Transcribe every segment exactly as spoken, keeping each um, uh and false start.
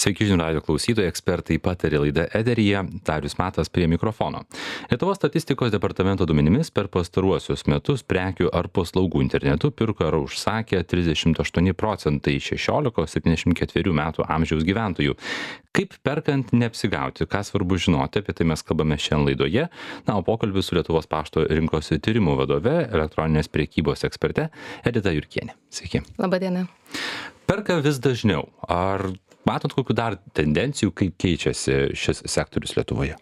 Sveiki žinių radijo klausytojai, ekspertai patarė laida eteryje, Darius Matas prie mikrofono. Lietuvos statistikos departamento duomenimis per pastaruosius metus prekių ar paslaugų internetu pirko ar užsakė trisdešimt aštuoni procentai šešiolikos septyniasdešimt ketverių metų amžiaus gyventojų. Kaip perkant neapsigauti, ką svarbu žinoti, apie tai mes kalbame šiandien laidoje. Na, o pokalbis su Lietuvos pašto rinkos tyrimų vadove, elektroninės prekybos eksperte Edita Jurkienė. Sveiki. Labadiena. Perka vis dažniau. Ar matot kokių dar tendencijų, kaip keičiasi šis sektorius Lietuvoje?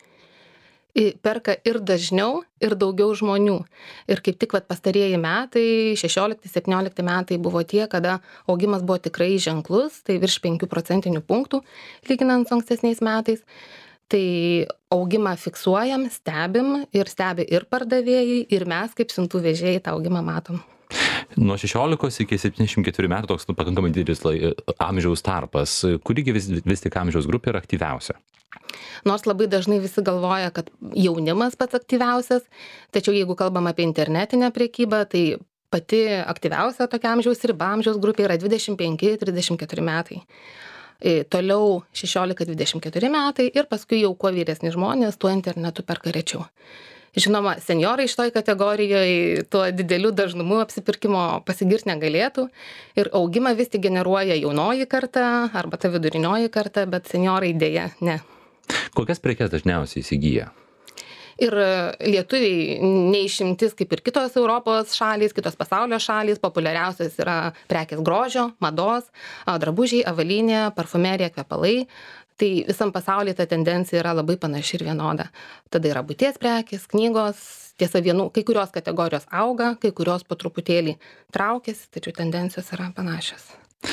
Perka ir dažniau, ir daugiau žmonių. Ir kaip tik vat, pastarieji metai, šešiolikti septyniolikti metai buvo tie, kada augimas buvo tikrai ženklus, tai virš penkių procentinių punktų, lyginant su ankstesniais metais. Tai augimą fiksuojam, stebim ir stebi ir pardavėjai, ir mes kaip siuntų vežėjai tą augimą matom. Nuo šešiolikos iki septyniasdešimt ketverių metų toks pakankamai didelis lai, amžiaus tarpas. Kurigi vis, vis tik amžiaus grupė yra aktyviausia? Nors labai dažnai visi galvoja, kad jaunimas pats aktyviausias, tačiau jeigu kalbam apie internetinę prekybą, tai pati aktyviausia tokia amžiaus riba amžiaus grupė yra dvidešimt penki trisdešimt keturi metai. Toliau šešiolika dvidešimt keturi metai ir paskui jau kuo vyresni žmonės, tuo internetu perka rečiau. Žinoma, senjorai šitoj kategorijoje tuo dideliu dažnumu apsipirkimo pasigirti negalėtų ir augimą vis tik generuoja jaunoji karta arba ta vidurinioji karta, bet senjorai dėja ne. Kokias prekes dažniausiai įsigyja? Ir lietuviai neišimtis kaip ir kitos Europos šalys, kitos pasaulio šalys, populiariausios yra prekės grožio, mados, drabužiai, avalynė, parfumerija, kvepalai. Tai visam pasaulyje ta tendencija yra labai panaši ir vienoda. Tada yra buities prekės, knygos, tiesa vienų, kai kurios kategorijos auga, kai kurios po truputėlį traukiasi, tačiau tendencijos yra panašios.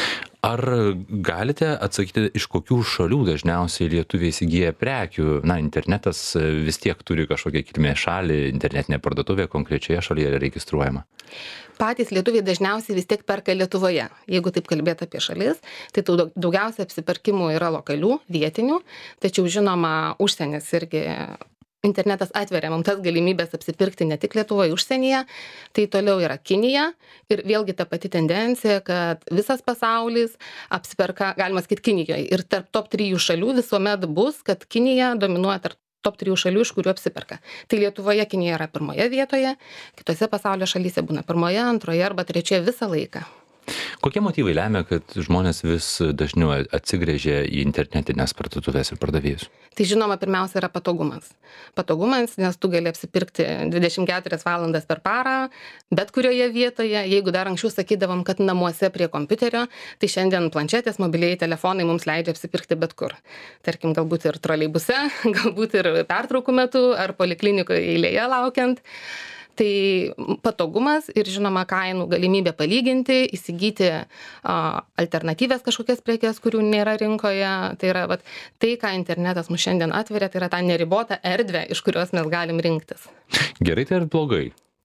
Ar galite atsakyti, iš kokių šalių dažniausiai lietuviai įsigyja prekių? Na, internetas vis tiek turi kažkokią kilmės šalį, internetinė parduotuvė konkrečioje šalyje registruojama. Patys lietuviai dažniausiai vis tiek perka Lietuvoje. Jeigu taip kalbėti apie šalis, tai daugiausia apsipirkimų yra lokalių, vietinių, tačiau žinoma, užsienis irgi internetas atveria mums tas galimybės apsipirkti ne tik Lietuvoje, užsienyje, tai toliau yra Kinija ir vėlgi ta pati tendencija, kad visas pasaulis apsiperka, galima sakyti, Kinijoje ir tarp top trijų šalių visuomet bus, kad Kinija dominuoja tarp top trijų šalių, iš kurių apsiperka. Tai Lietuvoje Kinija yra pirmoje vietoje, kitose pasaulio šalyse būna pirmoje, antroje arba trečioje visą laiką. Kokie motyvai lemia, kad žmonės vis dažniau atsigręžia į internetinės parduotuvės ir pardavėjus? Tai žinoma, pirmiausia yra patogumas. Patogumas, nes tu gali apsipirkti dvidešimt keturias valandas per parą, bet kurioje vietoje. Jeigu dar anksčiau sakydavom, kad namuose prie kompiuterio, tai šiandien planšetės, mobilieji telefonai mums leidžia apsipirkti bet kur. Tarkim, galbūt ir troleibuse, galbūt ir pertraukų metu ar poliklinikoje eilėje laukiant. Tai patogumas ir žinoma kainų galimybė palyginti, įsigyti a, alternatyvės kažkokias prekes, kurių nėra rinkoje. Tai yra vat, tai, ką internetas mums šiandien atveria, tai yra ta neribota erdvė, iš kurios mes galim rinktis. Gerai tai ar blogai?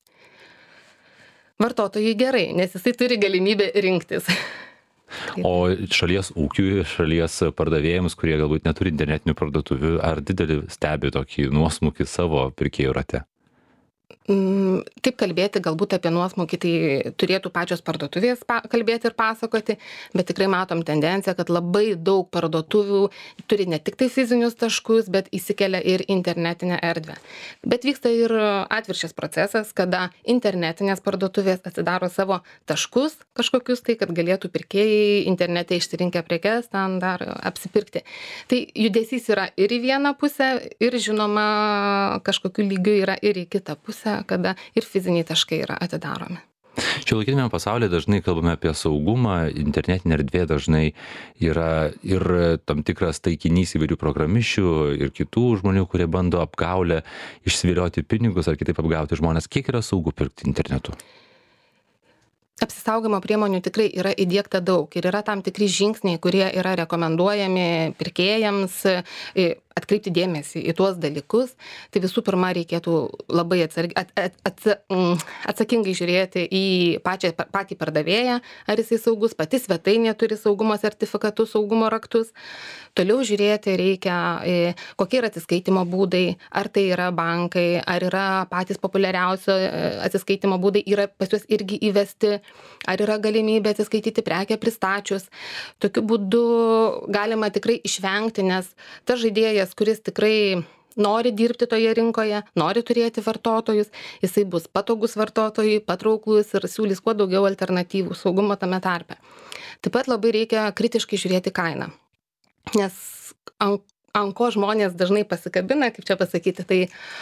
Vartotojui gerai, nes jisai turi galimybę rinktis. O šalies ūkiui, šalies pardavėjams, kurie galbūt neturi internetinių parduotuvių, ar didelį stebi tokį nuosmukį savo pirkėjų rate? Taip kalbėti galbūt apie nuosmukį, tai turėtų pačios parduotuvės kalbėti ir pasakoti, bet tikrai matom tendenciją, kad labai daug parduotuvių turi ne tik tai fizinius taškus, bet įsikelia ir internetinę erdvę. Bet vyksta ir atvirkščias procesas, kada internetinės parduotuvės atsidaro savo taškus kažkokius tai, kad galėtų pirkėjai internete išsirinkę prekes ten dar apsipirkti. Tai judesys yra ir į vieną pusę, ir žinoma kažkokiu lygiu yra ir į kitą pusę, kada ir fiziniai taškai yra atidaromi. Šiuolaikiniame pasaulyje dažnai kalbame apie saugumą, internetinė erdvė dažnai yra ir tam tikras taikinys įvairių programišių ir kitų žmonių, kurie bando apgaulę išsivilioti pinigus ar kitaip apgauti žmonės. Kiek yra saugu pirkti internetu? Apsisaugojimo priemonių tikrai yra įdiegta daug ir yra tam tikri žingsniai, kurie yra rekomenduojami pirkėjams. atkreipti dėmesį į tuos dalykus, tai visų pirma reikėtų labai atsarg, at, at, at, atsakingai žiūrėti į pačią, patį pardavėją, ar jisai saugus, pati svetainė turi saugumo sertifikatus, saugumo raktus. Toliau žiūrėti reikia, kokie yra atsiskaitimo būdai, ar tai yra bankai, ar yra patys populiariausio atsiskaitimo būdai, yra pas juos irgi įvesti, ar yra galimybė atsiskaityti prekę pristačius. Tokiu būdu galima tikrai išvengti, nes tas žaidėjas, kuris tikrai nori dirbti toje rinkoje, nori turėti vartotojus, jisai bus patogus vartotojui, patrauklus ir siūlys kuo daugiau alternatyvų saugumo tame tarpe. Taip pat labai reikia kritiškai žiūrėti kainą, nes ant, ant ko žmonės dažnai pasikabina, kaip čia pasakyti, tai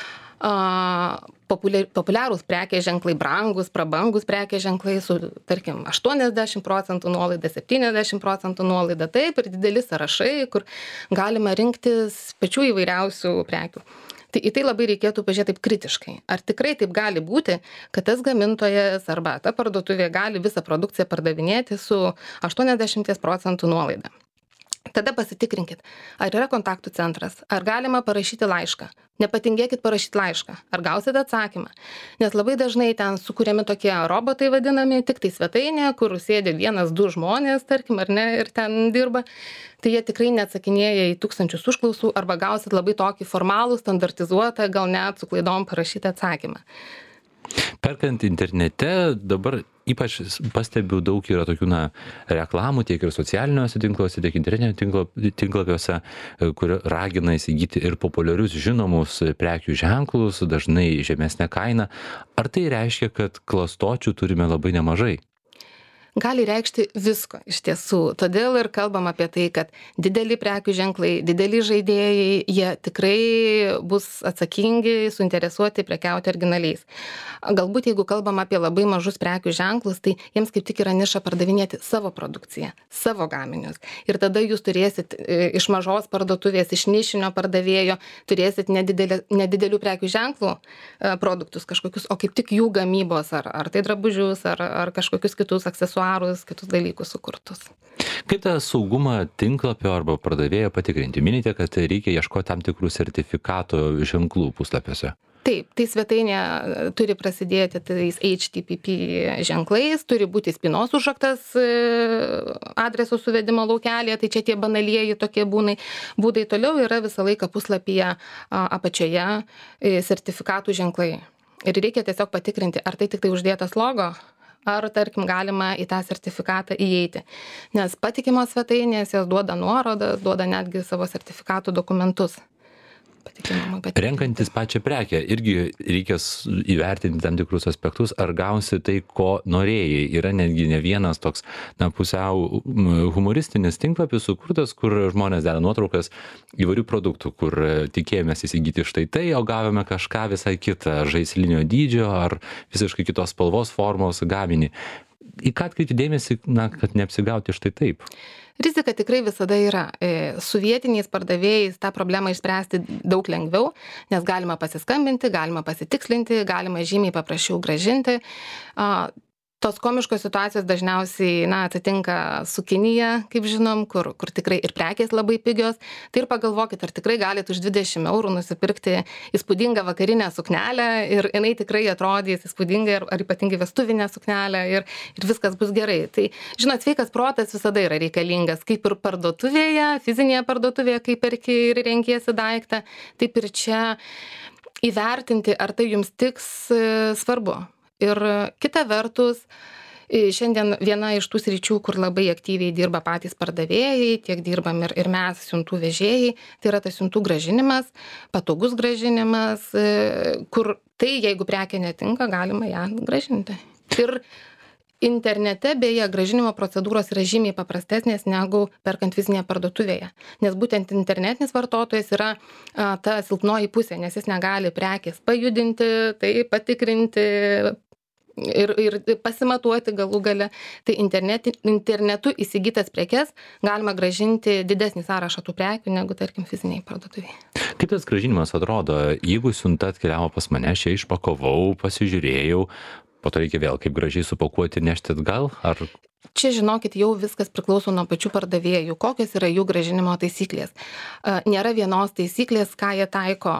populiarūs prekės ženklai, brangus, prabangus prekės ženklai su, tarkim, aštuoniasdešimt procentų nuolaida, septyniasdešimt procentų nuolaida, taip, ir dideli sąrašai, kur galima rinktis pačių įvairiausių prekių. Tai į tai labai reikėtų pažiūrėti taip kritiškai. Ar tikrai taip gali būti, kad tas gamintojas arba ta parduotuvė gali visą produkciją pardavinėti su aštuoniasdešimt procentų nuolaida? Tada pasitikrinkit, ar yra kontaktų centras, ar galima parašyti laišką. Nepatingėkit parašyti laišką, ar gausit atsakymą. Nes labai dažnai ten sukūriami tokie robotai vadinami, tik tai svetainė, kur sėdi vienas, du žmonės, tarkim, ar ne, ir ten dirba. Tai jie tikrai neatsakinėja į tūkstančius užklausų, arba gausit labai tokį formalų, standartizuotą, gal net su klaidom parašytą atsakymą. Perkant internete dabar ypač pastebiu daug yra tokių na, reklamų tiek ir socialiniuose tinkluose, tiek internetinio tinklo, tinklapiuose, kur ragina įsigyti ir populiarius žinomus prekių ženklus, dažnai žemesnę kainą. Ar tai reiškia, kad klastočių turime labai nemažai? Gali reikšti visko iš tiesų. Todėl ir kalbam apie tai, kad dideli prekių ženklai, dideli žaidėjai, jie tikrai bus atsakingi, suinteresuoti prekiauti originaliais. Galbūt jeigu kalbam apie labai mažus prekių ženklus, tai jiems kaip tik yra niša pardavinėti savo produkciją, savo gaminius. Ir tada jūs turėsit iš mažos parduotuvės, iš nišinio pardavėjo, turėsit nedidelė, nedidelių prekių ženklų produktus kažkokius, o kaip tik jų gamybos, ar, ar tai drabužius, ar, ar kažkokius kitus aksesuarus, kitus dalykus sukurtus. Kaip tą saugumą tinklapio arba pardavėjo patikrinti? Minite, kad reikia ieškoti tam tikrų sertifikato ženklų puslapiuose. Taip, tai svetainė turi prasidėti tais H T T P ženklais, turi būti spynos užraktas adreso suvedimo laukelėje, tai čia tie banalieji tokie būnai. Būdai toliau yra visą laiką puslapyje apačioje sertifikatų ženklai. Ir reikia tiesiog patikrinti, ar tai tik tai uždėtas logo, ar, tarkim, galima į tą sertifikatą įeiti. Nes patikimos svetainės, jos duoda nuorodas, duoda netgi savo sertifikatų dokumentus. Renkantis pačią prekę, irgi reikia įvertinti tam tikrus aspektus, ar gausi tai, ko norėjai. Yra netgi ne vienas toks na, pusiau humoristinis tinklapis sukurtas, kur žmonės deda nuotraukas įvairių produktų, kur tikėjomės įsigyti štai tai, o gavome kažką visai kitą, žaislinio dydžio ar visiškai kitos spalvos formos gaminį. Į ką atkreipti dėmesį, na, kad neapsigauti štai taip? Rizika tikrai visada yra. Su vietiniais pardavėjais tą problemą išspręsti daug lengviau, nes galima pasiskambinti, galima pasitikslinti, galima žymiai paprasčiau grąžinti. Tos komiškos situacijos dažniausiai na, atsitinka su Kinija, kaip žinom, kur, kur tikrai ir prekės labai pigios. Tai ir pagalvokit, ar tikrai galite už dvidešimt eurų nusipirkti įspūdingą vakarinę suknelę ir jinai tikrai atrodys įspūdingai, ar, ar ypatingai vestuvinę suknelę ir, ir viskas bus gerai. Tai, žinot, sveikas protas visada yra reikalingas, kaip ir parduotuvėje, fizinėje parduotuvėje, kaip perki ir renkiesi daiktą, taip ir čia įvertinti, ar tai jums tiks svarbu. Ir kita vertus, šiandien viena iš tų sričių, kur labai aktyviai dirba patys pardavėjai, tiek dirbam ir, ir mes siuntų vežėjai, tai yra tas siuntų gražinimas, patogus gražinimas, kur tai, jeigu prekė netinka, galima ją gražinti. Ir internete, beje, gražinimo procedūros yra žymiai paprastesnės negu perkant fizinėje parduotuvėje. Nes būtent internetinis vartotojas yra a, ta silpnoji pusė, nes jis negali prekės pajudinti, tai patikrinti ir, ir pasimatuoti galų gale. Tai internet, internetu įsigytas prekes galima gražinti didesnį sąrašą tų prekių negu, tarkim, fiziniai parduotuvėje. Kaip tas gražinimas atrodo? Jeigu siunta atkeliavo pas mane, aš ją išpakavau, pasižiūrėjau, po to reikia vėl kaip gražiai supakuoti ir nešti atgal, ar... Čia, žinokit, jau viskas priklauso nuo pačių pardavėjų, kokios yra jų grąžinimo taisyklės. Nėra vienos taisyklės, ką jie taiko.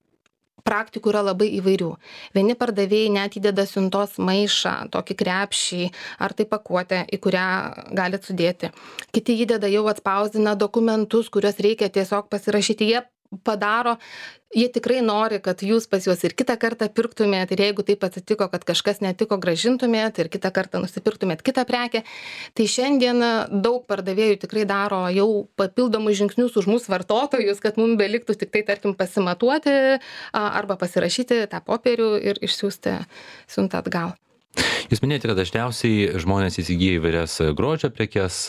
Praktikų yra labai įvairių. Vieni pardavėjai net įdeda siuntos maišą, tokį krepšį ar tai pakuotę, į kurią galit sudėti. Kiti įdeda jau atspausdina dokumentus, kuriuos reikia tiesiog pasirašyti. Jie padaro, jie tikrai nori, kad jūs pas juos ir kitą kartą pirktumėt, ir jeigu taip atsitiko, kad kažkas netiko, grąžintumėt ir kitą kartą nusipirktumėt kitą prekę. Tai šiandien daug pardavėjų tikrai daro jau papildomus žingsnius už mūsų vartotojus, kad mums beliktų tik tai, tarkim, pasimatuoti arba pasirašyti tą popierių ir išsiųsti siuntą atgal. Jūs minėjote, kad dažniausiai žmonės įsigyja įvairias grožio prekes,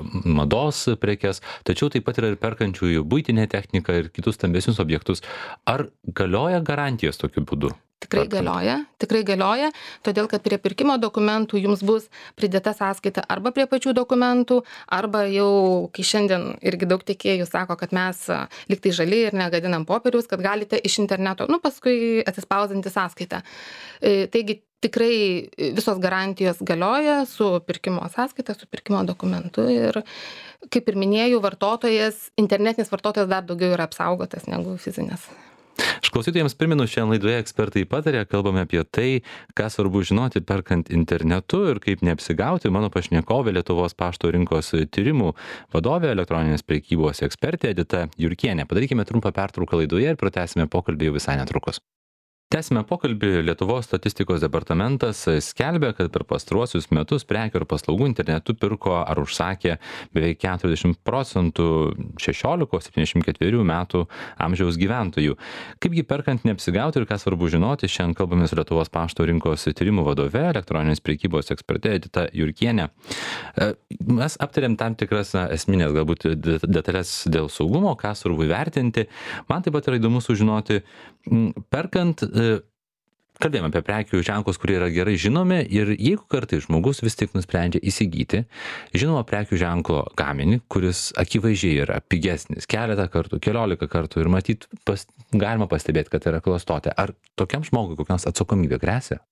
mados prekes, tačiau taip pat yra ir perkančiųjų buitinę techniką ir kitus stambesnius objektus. Ar galioja garantijos tokiu būdu? Tikrai galioja, tikrai galioja, todėl kad prie pirkimo dokumentų jums bus pridėta sąskaita arba prie pačių dokumentų, arba jau, kai šiandien irgi daug tiekėjų sako, kad mes liktai žali ir negadinam popieriaus, kad galite iš interneto, nu paskui atsispausdinti sąskaitą. Taigi tikrai visos garantijos galioja su pirkimo sąskaita, su pirkimo dokumentu ir, kaip ir minėjau, vartotojas, internetinis vartotojas dar daugiau yra apsaugotas negu fizinis. Aš klausytojams primenu, šiandien laidoje ekspertai patarė, kalbame apie tai, ką svarbu žinoti perkant internetu ir kaip neapsigauti. Mano pašnekovė Lietuvos pašto rinkos tyrimų vadovė, elektroninės prekybos ekspertė Edita Jurkienė. Padarykime trumpą pertrauką laidoje ir pratęsime pokalbį jau visai netrukus. Tęsime pokalbį. Lietuvos statistikos departamentas skelbia, kad per pastaruosius metus prekių ir paslaugų internetu pirko ar užsakė beveik keturiasdešimt procentų šešiolikos septyniasdešimt ketverių metų amžiaus gyventojų. Kaipgi perkant neapsigauti ir ką svarbu žinoti, šiandien kalbame su Lietuvos pašto rinkos tyrimų vadove, elektroninės prekybos eksperte Edita Jurkienė. Mes aptarėm tam tikras na, esminės galbūt detalės dėl saugumo, ką svarbu įvertinti. Man taip pat yra įdomu sužinoti, perkant kalbėjome apie prekių ženklus, kurie yra gerai žinomi ir jeigu kartais žmogus vis tik nusprendžia įsigyti žinoma prekių ženklo gaminį, kuris akivaizdžiai yra pigesnis keletą kartų, keliolika kartų ir matyt pas, galima pastebėti, kad yra klastotė. Ar tokiam žmogui kokios atsakomybė gresia?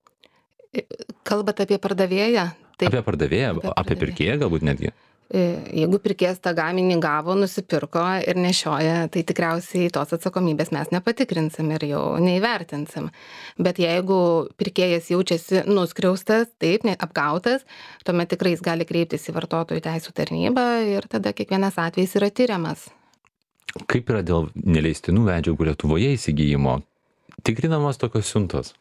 Kalbat apie pardavėją? Taip. Apie pardavėją, apie, apie pirkėją galbūt netgi? Jeigu pirkėjas tą gaminį gavo, nusipirko ir nešioja, tai tikriausiai tos atsakomybės mes nepatikrinsim ir jau neįvertinsim. Bet jeigu pirkėjas jaučiasi nuskriaustas, taip, apgautas, tuomet tikrai jis gali kreiptis į vartotojų teisų tarnybą ir tada kiekvienas atvejis yra tyriamas. Kaip yra dėl neleistinų medžiagų Lietuvoje įsigijimo? Tikrinamos tokios siuntos?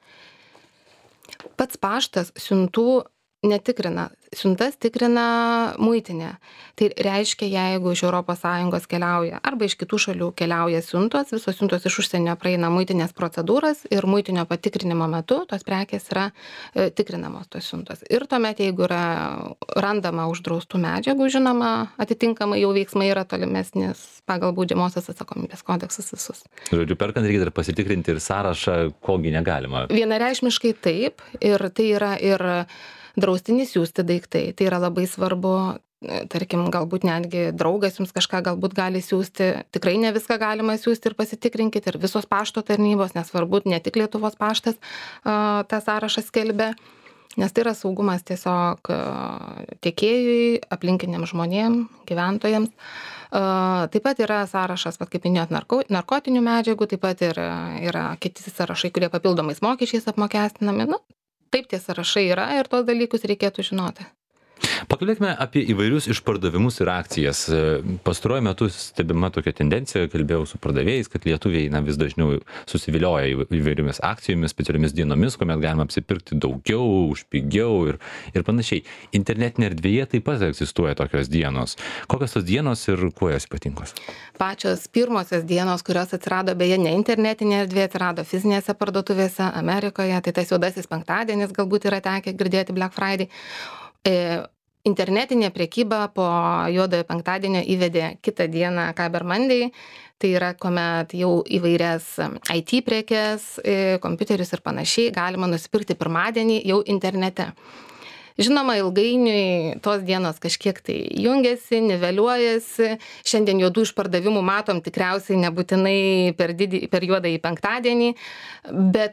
Pats paštas siuntų netikrina. Siuntas tikrina muitinė. Tai reiškia, jeigu iš Europos Sąjungos keliauja arba iš kitų šalių keliauja siuntos, visos siuntos iš užsienio praeina muitinės procedūras ir muitinio patikrinimo metu tos prekės yra e, tikrinamos tos siuntos. Ir tuomet, jeigu yra randama uždraustų medžiagų, žinoma, atitinkamai jau veiksmai yra tolimesnis pagal baudžiamosios atsakomybės kodeksas visus. Žodžiu, perkant reikia dar pasitikrinti ir sąrašą, kogi negalima. Vienareikšmiškai taip, ir tai yra ir draustinis siųsti daiktai. Tai yra labai svarbu, tarkim, galbūt netgi draugas jums kažką galbūt gali siųsti. Tikrai ne viską galima siųsti ir pasitikrinkit ir visos pašto tarnybos, nesvarbu, ne tik Lietuvos paštas a, tą sąrašą skelbia, nes tai yra saugumas tiesiog a, tiekėjui, aplinkiniams žmonėms, gyventojams. A, taip pat yra sąrašas, kaip minėjot, narko, narkotinių medžiagų, taip pat yra, yra kiti sąrašai, kurie papildomais mokesčiais apmokestinami. Nu, taip tie sąrašai yra ir tos dalykus reikėtų žinoti. Pakalbėkime apie įvairius išpardavimus ir akcijas. Pastaruoju metu stebima tokia tendencija, kalbėjau su pardavėjais, kad lietuviai na, vis dažniau susivilioja įvairiomis akcijomis, specialiomis dienomis, kuomet galima apsipirkti daugiau, už pigiau ir, ir panašiai. Internetinė erdvėje taip pat egzistuoja tokios dienos. Kokios tos dienos ir kuo jos ypatingos? Pačios pirmosios dienos, kurios atsirado beje ne internetinė erdvė, atsirado fizinėse parduotuvėse Amerikoje, tai tas juodasis penktadienis galbūt yra tekę girdėti Black Friday. E, internetinė prekyba po juodojo penktadienio įvedė kitą dieną Cyber Monday, tai yra kuomet jau įvairias I T prekes, e, kompiuterius ir panašiai galima nusipirkti pirmadienį jau internete. Žinoma, ilgainiui tos dienos kažkiek tai jungiasi, niveliuojasi. Šiandien juodų išpardavimų matom tikriausiai nebūtinai per, didį, per juodąjį penktadienį, bet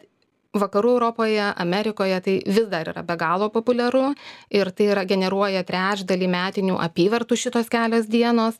Vakarų Europoje, Amerikoje tai vis dar yra be galo populiaru ir tai yra generuoja trečdalį metinių apyvartų šitos kelios dienos.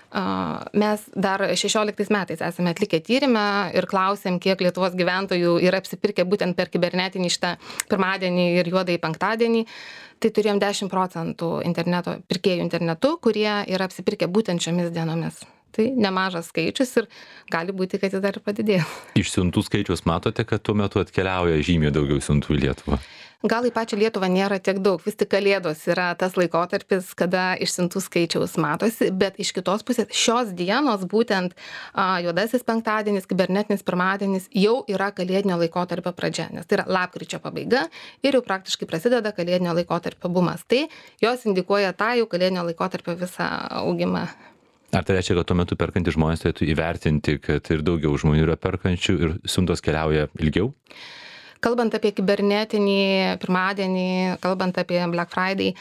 Mes dar šešioliktais metais esame atlikę tyrimą ir klausėm, kiek Lietuvos gyventojų yra apsipirkę būtent per kibernetinį šitą pirmadienį ir juodąjį penktadienį. Tai turėjom dešimt procentų interneto, pirkėjų internetu, kurie yra apsipirkę būtent šiomis dienomis. Tai nemažas skaičius ir gali būti, kad jis dar ir padidėjo. Iš siuntų skaičius matote, kad tuo metu atkeliauja žymiai daugiau siuntų į Lietuvą? Gal į pačią Lietuvą nėra tiek daug, vis tik Kalėdos yra tas laikotarpis, kada iš siuntų skaičiaus matosi, bet iš kitos pusės šios dienos, būtent a, juodasis penktadienis, kibernetinis pirmadienis, jau yra kalėdinio laikotarpio pradžia, nes tai yra lapkričio pabaiga ir jau praktiškai prasideda kalėdinio laikotarpio bumas. Tai jos indikuoja tą jau kalėdinio laikotarpio visą augimą. Ar tai reiškia, kad tuo metu perkantys žmonės turėtų įvertinti, kad ir daugiau žmonių yra perkančių ir siuntos keliauja ilgiau? Kalbant apie kibernetinį pirmadienį, kalbant apie Black Friday,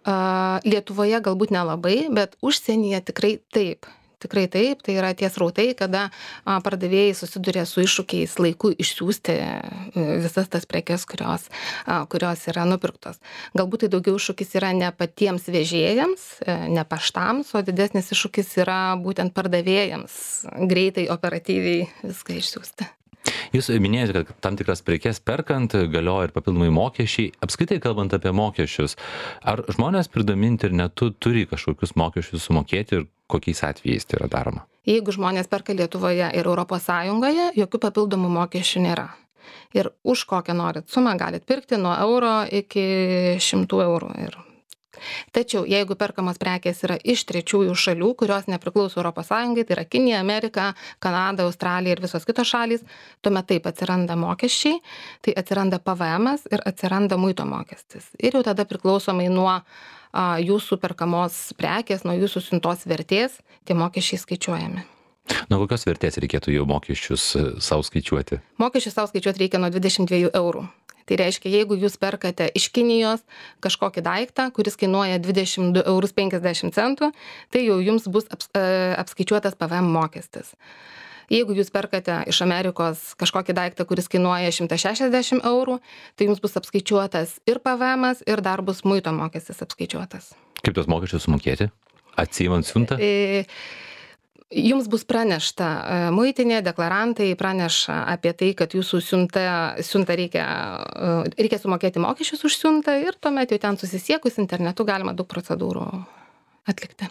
Lietuvoje galbūt nelabai, bet užsienyje tikrai taip. Tikrai taip, tai yra tie srautai, kada pardavėjai susiduria su iššūkiais laiku išsiųsti visas tas prekes, kurios, kurios yra nupirktos. Galbūt tai daugiau iššūkis yra ne patiems vežėjams, ne paštams, o didesnis iššūkis yra būtent pardavėjams greitai, operatyviai viską išsiųsti. Jūs minėjote, kad tam tikras prekes perkant galioja ir papildomai mokesčiai. Apskritai kalbant apie mokesčius, ar žmonės pirkdami internetu turi kažkokius mokesčius sumokėti ir kokiais atvejais tai yra daroma? Jeigu žmonės perka Lietuvoje ir Europos Sąjungoje, jokių papildomų mokesčių nėra. Ir už kokią norit sumą galit pirkti nuo euro iki šimtų eurų. Ir tačiau, jeigu perkamos prekės yra iš trečiųjų šalių, kurios nepriklauso Europos Sąjungai, tai yra Kinija, Amerika, Kanada, Australija ir visos kitos šalys, tuomet taip atsiranda mokesčiai, tai atsiranda P V Emas ir atsiranda muito mokestis. Ir jau tada priklausomai nuo a, jūsų perkamos prekės, nuo jūsų siuntos vertės, tie mokesčiai skaičiuojami. Nuo kokios vertės reikėtų jau mokesčius savo skaičiuoti? Mokesčius savo skaičiuoti reikia nuo dvidešimt dviejų eurų. Tai reiškia, jeigu jūs perkate iš Kinijos kažkokį daiktą, kuris kainuoja dvidešimt du eurus penkiasdešimt centų, tai jau jums bus aps, apskaičiuotas P V M mokestis. Jeigu jūs perkate iš Amerikos kažkokį daiktą, kuris kainuoja šimtas šešiasdešimt eurų, tai jums bus apskaičiuotas ir P V Emas, ir dar bus muito mokestis apskaičiuotas. Kaip tos mokesčius sumokėti? Atsiimant siuntą? E, Jums bus pranešta, muitinė, deklarantai praneša apie tai, kad jūsų siunta, siunta reikia, reikia sumokėti mokesčius už siuntą ir tuomet jau ten susisiekus internetu galima daug procedūrų atlikti.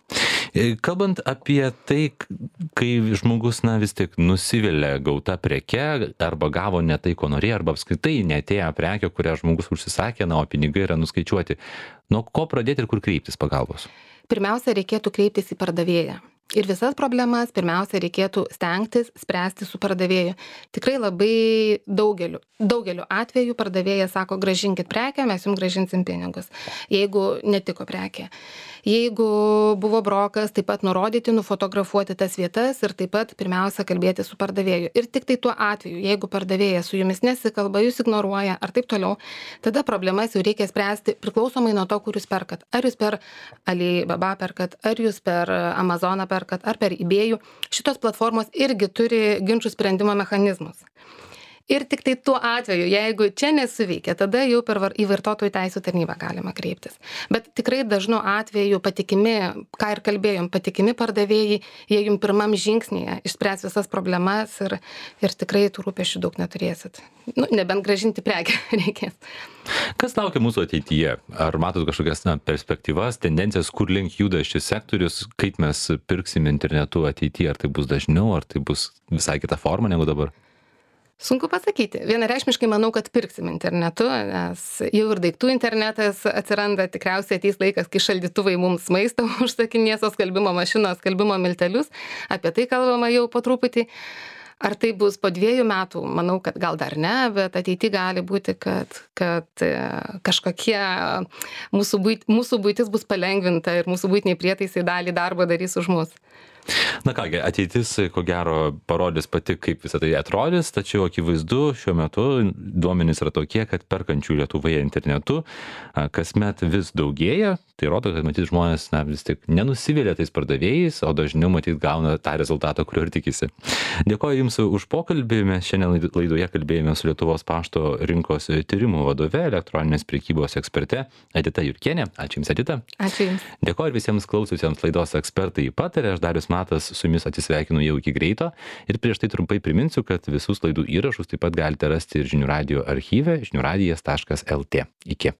Kalbant apie tai, kai žmogus na, vis tik nusivilia gauta preke arba gavo ne tai, ko norėjo, arba apskritai neatėjo prekė, kurią žmogus užsisakė, na, o pinigai yra nuskaičiuoti. Nuo ko pradėti ir kur kreiptis pagalbos? Pirmiausia, reikėtų kreiptis į pardavėją. Ir visas problemas pirmiausia reikėtų stengtis spręsti su pardavėju. Tikrai labai daugeliu, daugeliu atveju pardavėjas sako, grąžinkit prekę, mes jums grąžinsim pinigus, jeigu netiko prekė. Jeigu buvo brokas, taip pat nurodyti, nufotografuoti tas vietas ir taip pat pirmiausia kalbėti su pardavėju. Ir tik tai tuo atveju, jeigu pardavėjas su jumis nesikalba, jūs ignoruoja ar taip toliau, tada problemas jau reikia spręsti priklausomai nuo to, kur jūs perkat. Ar jūs per Alibaba perkat, ar jūs per Amazoną perkat, ar per eBayų. Šitos platformos irgi turi ginčių sprendimo mechanizmus. Ir tik tai tuo atveju, jeigu čia nesuveikia, tada jau per var, į vartotojų teisų tarnybą galima kreiptis. Bet tikrai dažnu atveju patikimi, ką ir kalbėjom, patikimi pardavėjai, jie jums pirmam žingsnėje išspręs visas problemas ir, ir tikrai tų rūpesčių daug neturėsit. Nu, nebent grąžinti prekę reikės. Kas laukia mūsų ateityje? Ar matot kažkokias na, perspektyvas, tendencijas, kur link juda šis sektorius, kaip mes pirksim internetu ateityje, ar tai bus dažniau, ar tai bus visai kita forma negu dabar? Sunku pasakyti. Vienareikšmiškai manau, kad pirksim internetu, nes jau ir daiktų internetas atsiranda, tikriausiai ateis laikas, kai šaldytuvai mums maistą užsakinės, o skalbimo mašinos, skalbimo miltelius. Apie tai kalbama jau po truputį. Ar tai bus po dviejų metų? Manau, kad gal dar ne, bet ateity gali būti, kad, kad kažkokie mūsų, buit, mūsų buitis bus palengvinta ir mūsų buitiniai prietaisai dalį darbo darys už mus. Na kągi, ateitis, ko gero, parodys pati, kaip visą tai atrodys, tačiau akivaizdu šiuo metu duomenys yra tokie, kad perkančių Lietuvoje internetu kasmet vis daugėja. Tai rodo, kad matyt žmonės na, vis tik nenusivylė tais pardavėjais, o dažniau matyt gauna tą rezultatą, kurio ir tikisi. Dėkoju Jums už pokalbį. Mes šiandien laidoje kalbėjome su Lietuvos pašto rinkos tyrimų vadove, elektroninės prekybos eksperte Edita Jurkienė. Ačiū Jums, Edita. Ačiū Jums. Dėkoju ir visiems klausiusiems laidos Ekspertai pataria. Aš Darius Matas su Jumis atsisveikinu jau iki greito. Ir prieš tai trumpai priminsiu, kad visus laidų įrašus taip pat galite rasti ir žinių radijo archyve žinių radijas taškas lt. Iki.